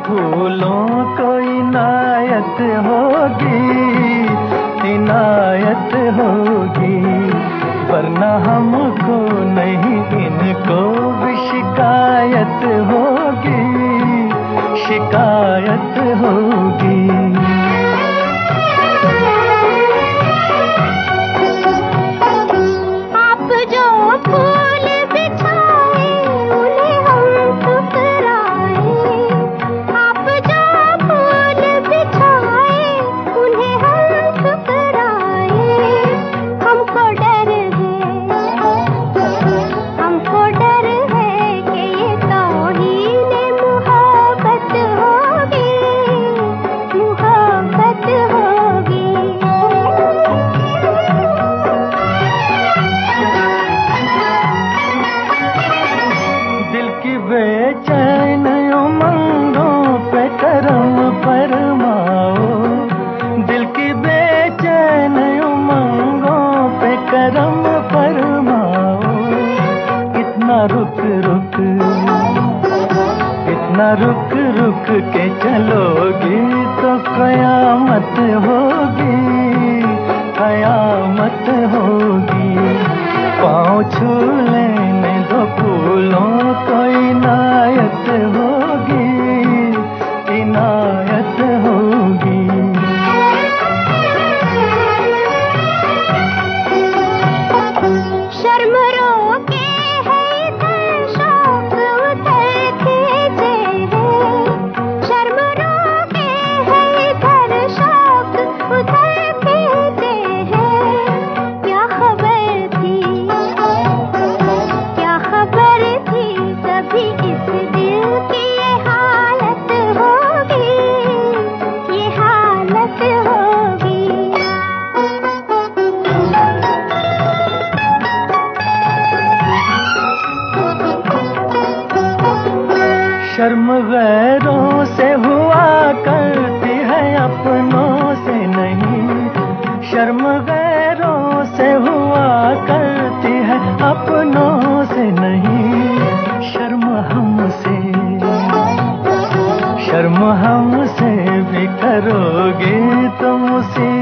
फूलों को इनायत होगी, इनायत होगी, वरना हमको नहीं इनको भी शिकायत होगी, शिकायत होगी। बेचैन उमंगों पे करम फरमाओ, दिल की बेचैन उमंगों पे करम फरमाओ। इतना रुक रुक, इतना रुक रुक के चलोगी तो कयामत होगी, कयामत होगी। पाँव छू लेने दो फूलों को इनायत होगी, इनायत होगी। शर्म रोके है इधर शौक उधर खींचे है, शर्म रोके है इधर शौक उधर खींचे है। क्या खबर थी, क्या खबर थी कभी इस दिल की ये हालत होगी, ये हालत होगी। शर्म गैरों से हुआ करती है, अपनों से नहीं। शर्म गैरों से हुआ करती है, अपनों से नहीं। शर्म हमसे, शर्म हमसे भी करोगे तो मुसीबत